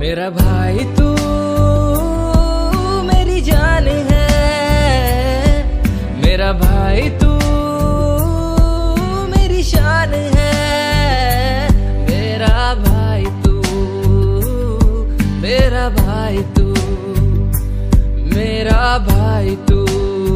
मेरा भाई तू मेरी जान है, मेरा भाई तू मेरी शान है। मेरा भाई तू, मेरा भाई तू, मेरा भाई तू।